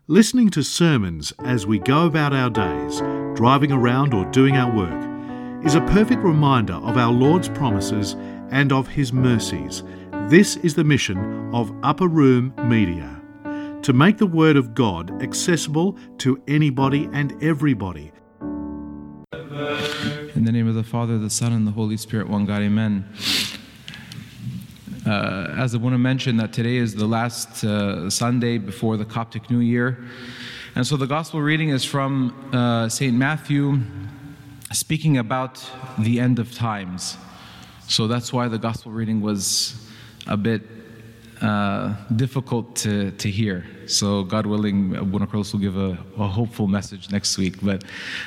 Listening to sermons as we go about our days, driving around or doing our work, is a perfect reminder of our Lord's promises and of His mercies. This is the mission of Upper Room Media, to make the Word of God accessible to anybody and everybody. In the name of the Father, the Son, and the Holy Spirit, one God, amen. As I want to mention that today is the last Sunday before the Coptic New Year. And so the Gospel reading is from St. Matthew, speaking about the end of times. So that's why the Gospel reading was a bit difficult to hear. So God willing, Abuna Carlos will give a hopeful message next week. But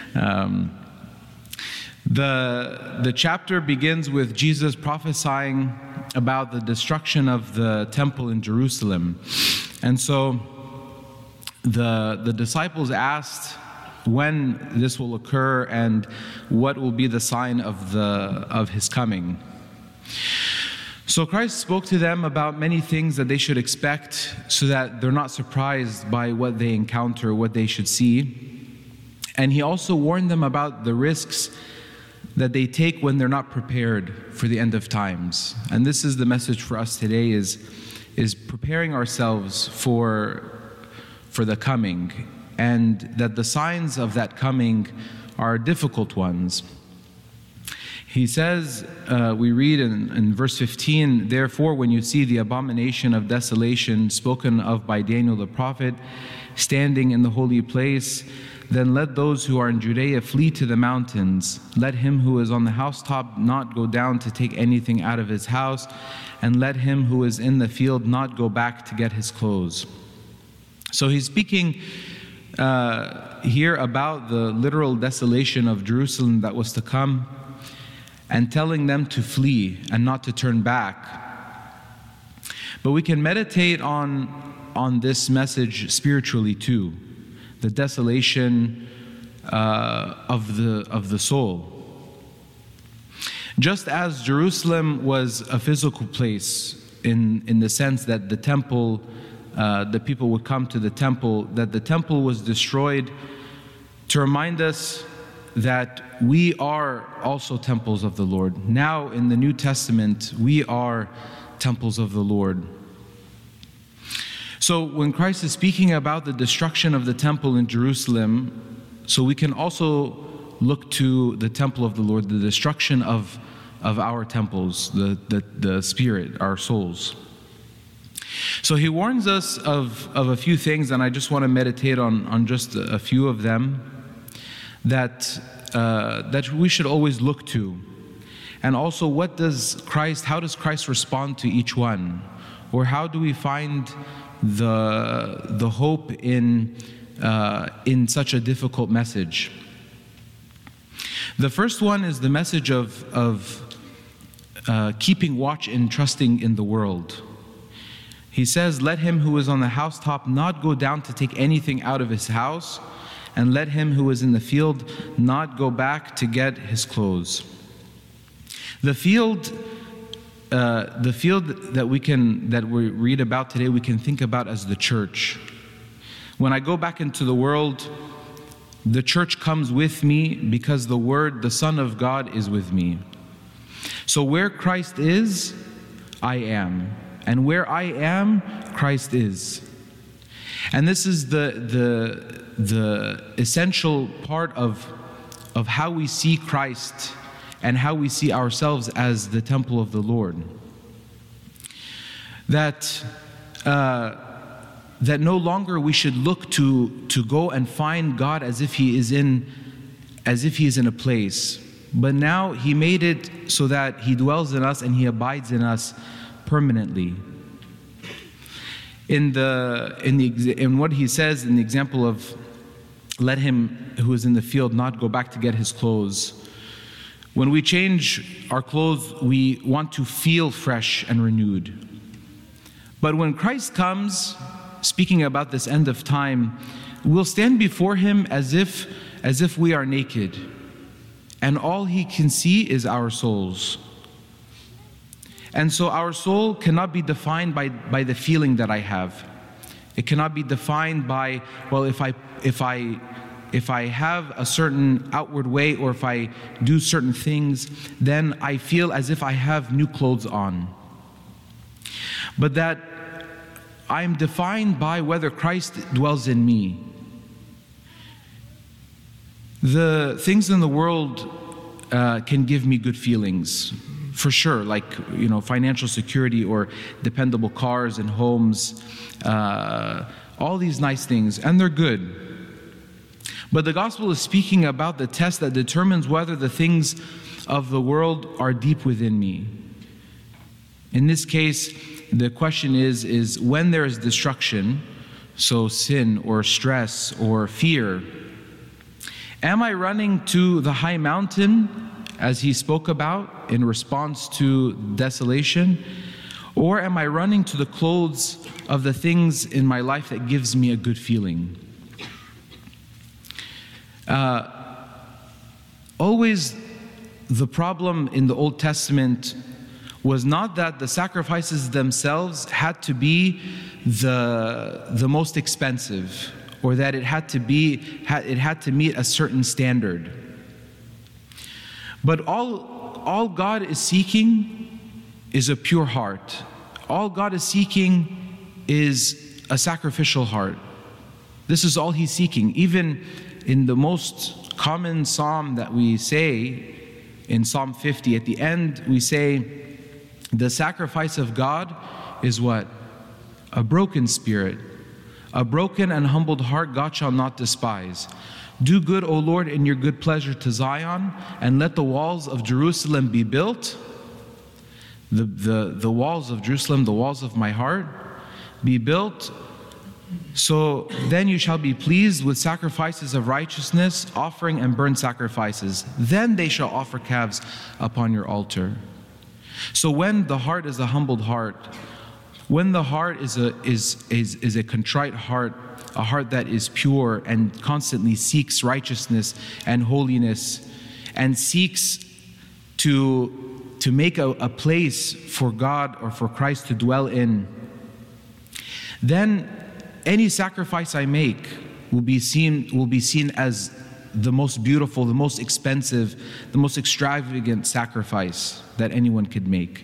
the chapter begins with Jesus prophesying about the destruction of the temple in Jerusalem. And so the disciples asked when this will occur and what will be the sign of his coming. So Christ spoke to them about many things that they should expect so that they're not surprised by what they encounter, what they should see. And he also warned them about the risks that they take when they're not prepared for the end of times. And this is the message for us today, is preparing ourselves for the coming, and that the signs of that coming are difficult ones. He says, we read in verse 15, "Therefore, when you see the abomination of desolation spoken of by Daniel the prophet standing in the holy place, then let those who are in Judea flee to the mountains. Let him who is on the housetop not go down to take anything out of his house, and let him who is in the field not go back to get his clothes." So he's speaking here about the literal desolation of Jerusalem that was to come, and telling them to flee and not to turn back. But we can meditate on this message spiritually too. The desolation of the soul. Just as Jerusalem was a physical place in the sense that the temple, the people would come to the temple, that the temple was destroyed to remind us that we are also temples of the Lord. Now in the New Testament, we are temples of the Lord. So when Christ is speaking about the destruction of the temple in Jerusalem, so we can also look to the temple of the Lord, the destruction of our temples, the spirit, our souls. So he warns us of a few things, and I just want to meditate on just a few of them that we should always look to. And also, how does Christ respond to each one? Or how do we find the hope in such a difficult message? The first one is the message of keeping watch and trusting in the world. He says, "Let him who is on the housetop not go down to take anything out of his house, and let him who is in the field not go back to get his clothes." The field that we read about today, we can think about as the church. When I go back into the world, the church comes with me because the Word, the Son of God, is with me. So where Christ is, I am. And where I am, Christ is. And this is the essential part of how we see Christ and how we see ourselves as the temple of the Lord. That no longer we should look to go and find God as if He is in a place, but now He made it so that He dwells in us and He abides in us permanently. In what He says in the example of let him who is in the field not go back to get his clothes. When we change our clothes, we want to feel fresh and renewed. But when Christ comes, speaking about this end of time, we'll stand before Him as if we are naked, and all He can see is our souls. And so our soul cannot be defined by the feeling that I have. It cannot be defined by, well, if I have a certain outward way, or if I do certain things, then I feel as if I have new clothes on. But that I am defined by whether Christ dwells in me. The things in the world can give me good feelings, for sure, like, financial security or dependable cars and homes, all these nice things, and they're good. But the gospel is speaking about the test that determines whether the things of the world are deep within me. In this case, the question is when there is destruction, so sin or stress or fear, am I running to the high mountain, as he spoke about, in response to desolation? Or am I running to the clothes of the things in my life that gives me a good feeling? Always the problem in the Old Testament was not that the sacrifices themselves had to be the most expensive, or that it had to meet a certain standard. But all God is seeking is a pure heart. All God is seeking is a sacrificial heart. This is all He's seeking. Even in the most common psalm that we say, in Psalm 50, at the end we say, the sacrifice of God is what? A broken spirit. A broken and humbled heart God shall not despise. Do good, O Lord, in your good pleasure to Zion, and let the walls of Jerusalem be built. The walls of Jerusalem, the walls of my heart, be built. So then you shall be pleased with sacrifices of righteousness, offering and burnt sacrifices. Then they shall offer calves upon your altar. So when the heart is a humbled heart, when the heart is a contrite heart, a heart that is pure and constantly seeks righteousness and holiness, and seeks to make a place for God or for Christ to dwell in, then any sacrifice I make will be seen as the most beautiful, the most expensive, the most extravagant sacrifice that anyone could make.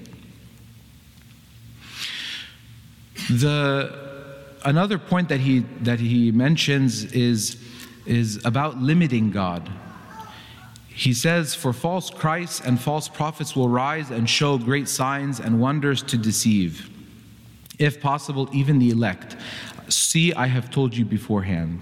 Another point that he mentions is about limiting God. He says, for false Christs and false prophets will rise and show great signs and wonders to deceive, if possible, even the elect. See, I have told you beforehand.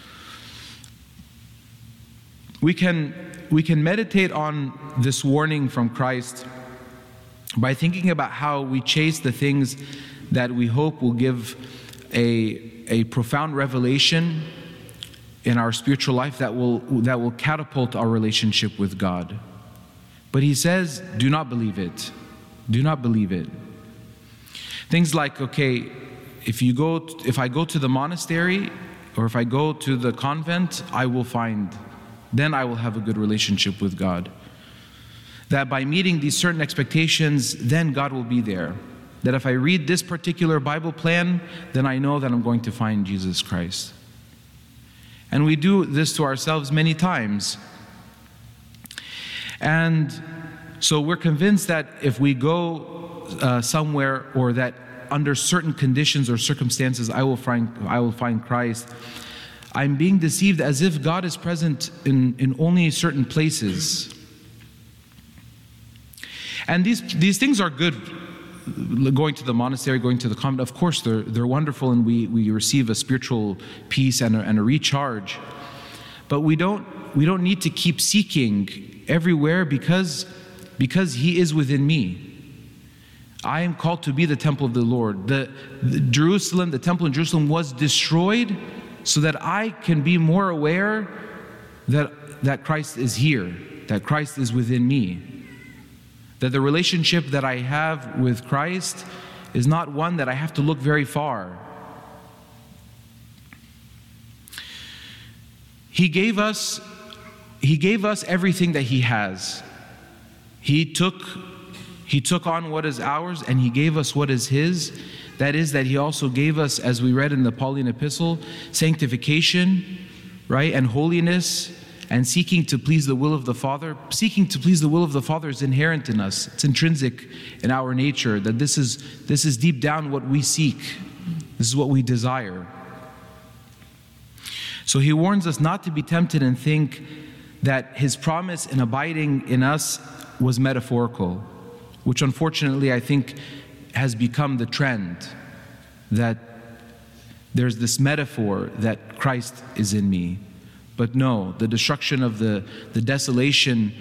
We can meditate on this warning from Christ by thinking about how we chase the things that we hope will give a profound revelation in our spiritual life that will catapult our relationship with God. But he says, do not believe it. Do not believe it. Things like, okay, if I go to the monastery, or if I go to the convent, then I will have a good relationship with God. That by meeting these certain expectations, then God will be there. That if I read this particular Bible plan, then I know that I'm going to find Jesus Christ. And we do this to ourselves many times. And so we're convinced that if we go somewhere, or that under certain conditions or circumstances I will find Christ, I'm being deceived as if God is present in only certain places. And these things are good. Going to the monastery, going to the convent, of course they're wonderful, and we receive a spiritual peace and a recharge. But we don't need to keep seeking everywhere because He is within me. I am called to be the temple of the Lord. The temple in Jerusalem was destroyed so that I can be more aware that Christ is here, that Christ is within me. That the relationship that I have with Christ is not one that I have to look very far. He gave us everything that He has. He took on what is ours, and He gave us what is His. That is, that He also gave us, as we read in the Pauline epistle, sanctification, right, and holiness, and seeking to please the will of the Father. Seeking to please the will of the Father is inherent in us. It's intrinsic in our nature, that this is deep down what we seek. This is what we desire. So He warns us not to be tempted and think that His promise in abiding in us was metaphorical, which unfortunately I think has become the trend, that there's this metaphor that Christ is in me. But no, the destruction of the desolation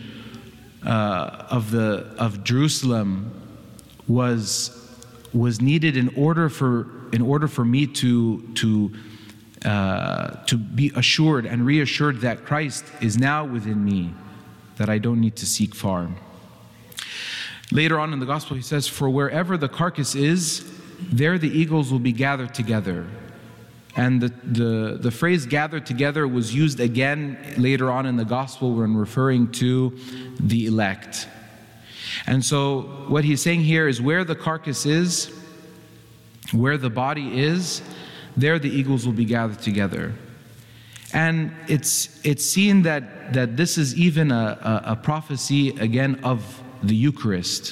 of Jerusalem was needed in order for me to be assured and reassured that Christ is now within me, that I don't need to seek far. Later on in the gospel, He says, "For wherever the carcass is, there the eagles will be gathered together." And the phrase "gathered together" was used again later on in the gospel when referring to the elect. And so what He's saying here is, where the carcass is, where the body is, there the eagles will be gathered together. And it's seen that this is even a prophecy again of the Eucharist.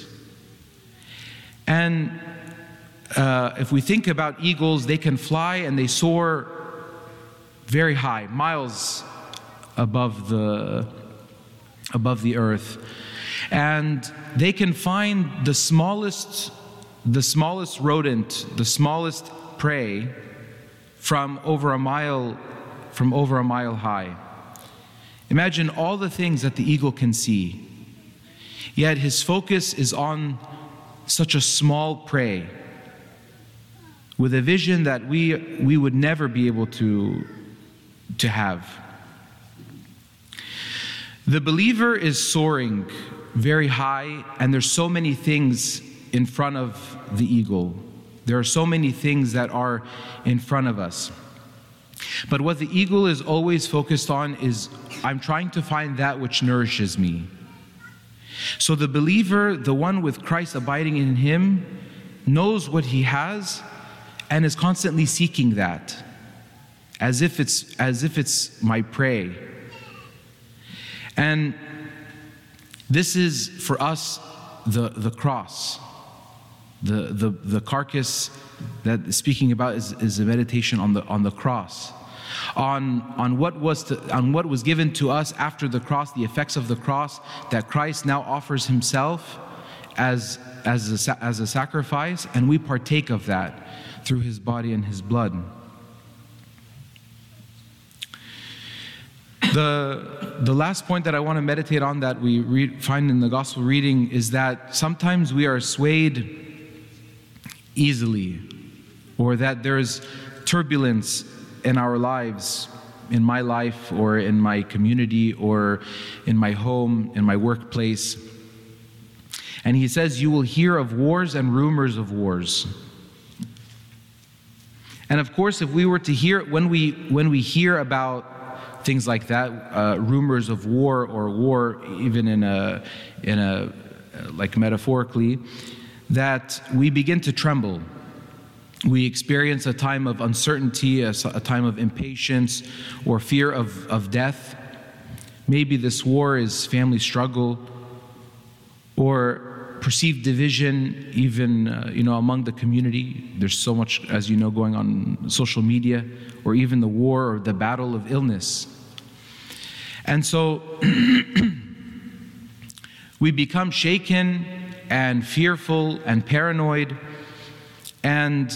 And if we think about eagles, they can fly and they soar very high, miles above the earth. And they can find the smallest rodent, the smallest prey from over a mile high. Imagine all the things that the eagle can see. Yet his focus is on such a small prey, with a vision that we would never be able to have. The believer is soaring very high, and there's so many things in front of the eagle. There are so many things that are in front of us. But what the eagle is always focused on is, I'm trying to find that which nourishes me. So the believer, the one with Christ abiding in him, knows what he has and is constantly seeking that, as if it's my prey. And this is for us the cross. The carcass that speaking about is a meditation on the cross, on what was given to us after the cross, the effects of the cross, that Christ now offers himself as a sacrifice, and we partake of that through his body and his blood. The last point that I want to meditate on that we find in the gospel reading is that sometimes we are swayed easily, or that there's turbulence in our lives, in my life or in my community or in my home, in my workplace. And he says, you will hear of wars and rumors of wars. And of course, if we were to hear, when we hear about things like that, rumors of war, or war even in a like metaphorically, that we begin to tremble. We experience a time of uncertainty, a time of impatience or fear of death. Maybe this war is family struggle or perceived division, even among the community. There's so much, as you know, going on social media, or even the war or the battle of illness. And so we become shaken and fearful and paranoid. And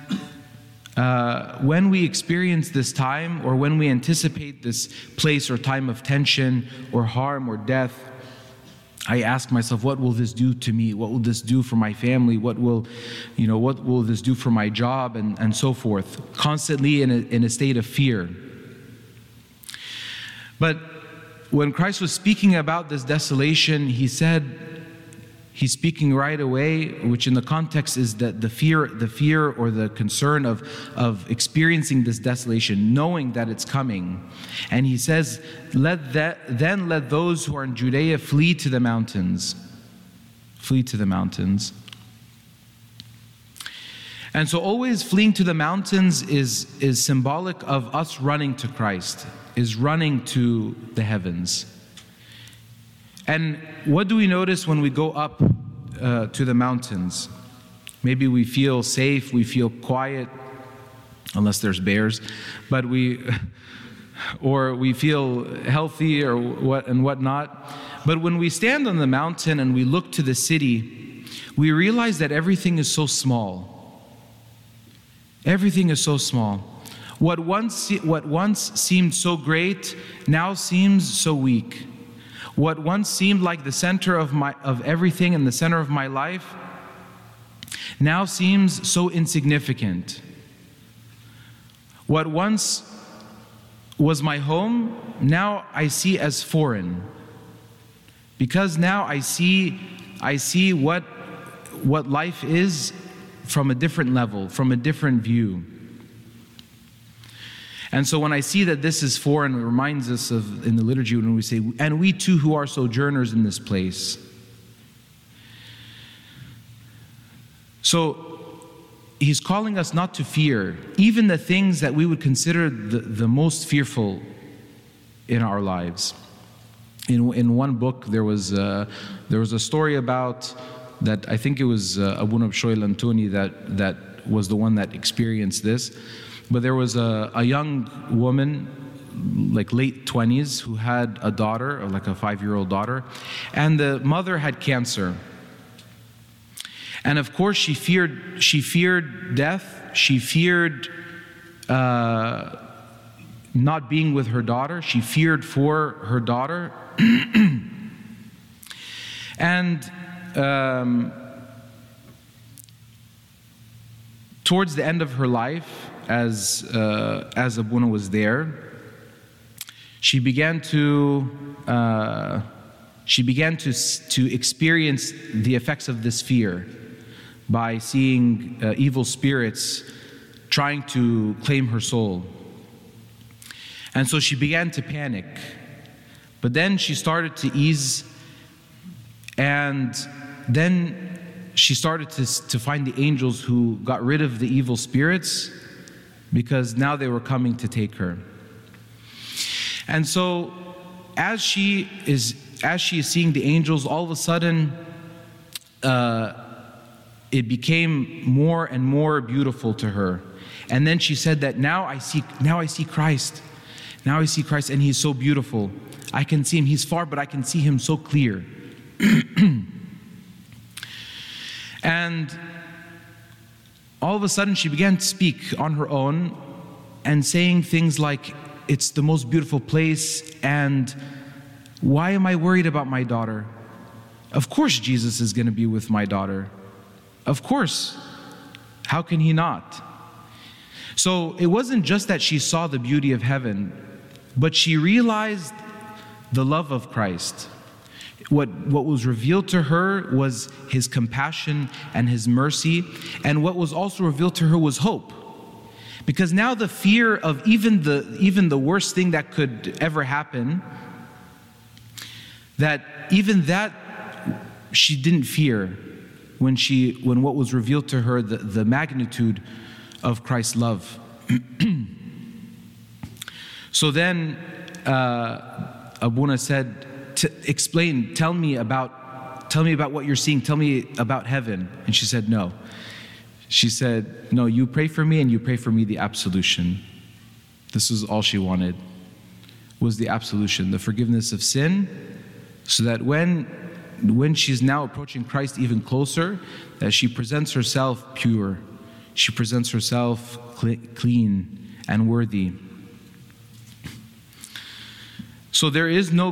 when we experience this time, or when we anticipate this place or time of tension or harm or death, I ask myself, what will this do to me? What will this do for my family? What will this do for my job, and so forth? Constantly in a state of fear. But when Christ was speaking about this desolation, he's speaking right away, which in the context is that the fear or the concern of experiencing this desolation, knowing that it's coming. And he says, let those who are in Judea flee to the mountains. Flee to the mountains. And so always fleeing to the mountains is symbolic of us running to Christ, is running to the heavens. And what do we notice when we go up to the mountains? Maybe we feel safe, we feel quiet, unless there's bears, but we feel healthy or whatnot. But when we stand on the mountain and we look to the city, we realize that everything is so small. Everything is so small. What once seemed so great now seems so weak. What once seemed like the center of everything and the center of my life now seems so insignificant. What once was my home, now I see as foreign. Because now I see what life is from a different level, from a different view. And so when I see that this is foreign, it reminds us of in the liturgy when we say, and we too who are sojourners in this place. So he's calling us not to fear, even the things that we would consider the most fearful in our lives. In one book, there was a story about that. I think it was Abuna Bishoy Lantuni that was the one that experienced this. But there was a young woman, like late 20s, who had a daughter, or like a 5-year-old daughter, and the mother had cancer. And of course, she feared death. She feared not being with her daughter. She feared for her daughter. And towards the end of her life, as Abuna was there, she began to experience the effects of this fear by seeing evil spirits trying to claim her soul. And so she began to panic. But then she started to ease, and then she started to find the angels who got rid of the evil spirits, because now they were coming to take her. And so as she is seeing the angels, all of a sudden it became more and more beautiful to her. And then she said that now I see Christ. Now I see Christ, and he's so beautiful. I can see him. He's far, but I can see him so clear. And all of a sudden she began to speak on her own and saying things like, it's the most beautiful place, and why am I worried about my daughter? Of course Jesus is going to be with my daughter. Of course. How can he not? So it wasn't just that she saw the beauty of heaven, but she realized the love of Christ. What was revealed to her was his compassion and his mercy, and what was also revealed to her was hope. Because now the fear of even the worst thing that could ever happen, that she didn't fear when what was revealed to her, the magnitude of Christ's love. So then Abuna said, tell me about what you're seeing, tell me about heaven. And she said, no. She said, no, you pray for me, and you pray for me the absolution. This is all she wanted, was the absolution, the forgiveness of sin, so that when she's now approaching Christ even closer, that she presents herself pure. She presents herself clean and worthy. So there is no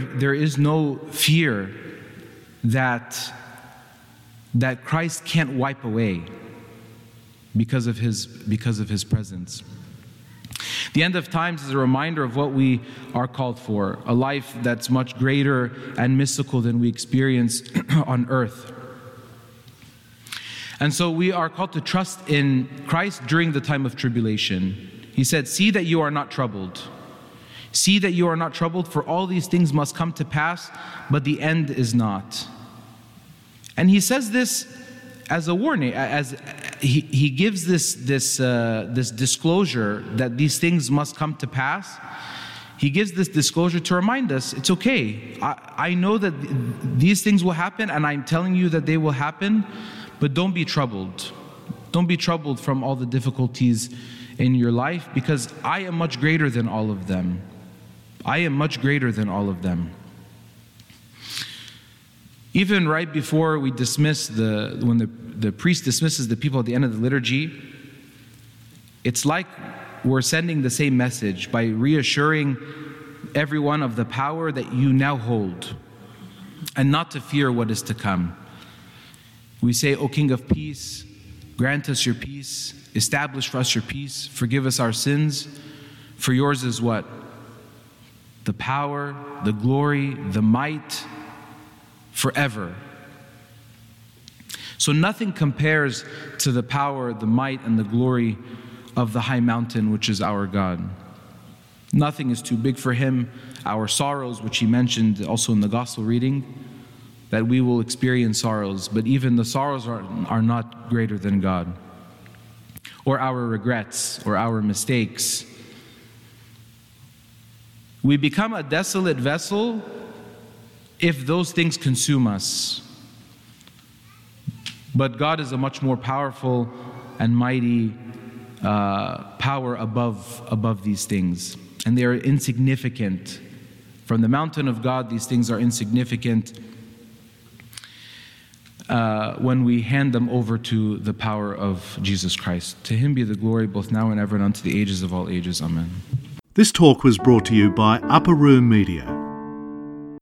fear that Christ can't wipe away because of his presence. The end of times is a reminder of what we are called for, a life that's much greater and mystical than we experience on earth. And so we are called to trust in Christ during the time of tribulation. He said, see that you are not troubled. See that you are not troubled, for all these things must come to pass, but the end is not. And he says this as a warning, as he gives this disclosure that these things must come to pass. He gives this disclosure to remind us, it's okay. I know that these things will happen, and I'm telling you that they will happen, but don't be troubled. Don't be troubled from all the difficulties in your life, because I am much greater than all of them. I am much greater than all of them. Even right before we dismiss when the priest dismisses the people at the end of the liturgy, it's like we're sending the same message by reassuring everyone of the power that you now hold, and not to fear what is to come. We say, O King of Peace, grant us your peace, establish for us your peace, forgive us our sins, for yours is what? The power, the glory, the might, forever. So nothing compares to the power, the might, and the glory of the high mountain, which is our God. Nothing is too big for him. Our sorrows, which he mentioned also in the gospel reading, that we will experience sorrows, but even the sorrows are not greater than God. Or our regrets, or our mistakes. We become a desolate vessel if those things consume us. But God is a much more powerful and mighty power above these things. And they are insignificant. From the mountain of God, these things are insignificant when we hand them over to the power of Jesus Christ. To him be the glory both now and ever and unto the ages of all ages. Amen. This talk was brought to you by Upper Room Media.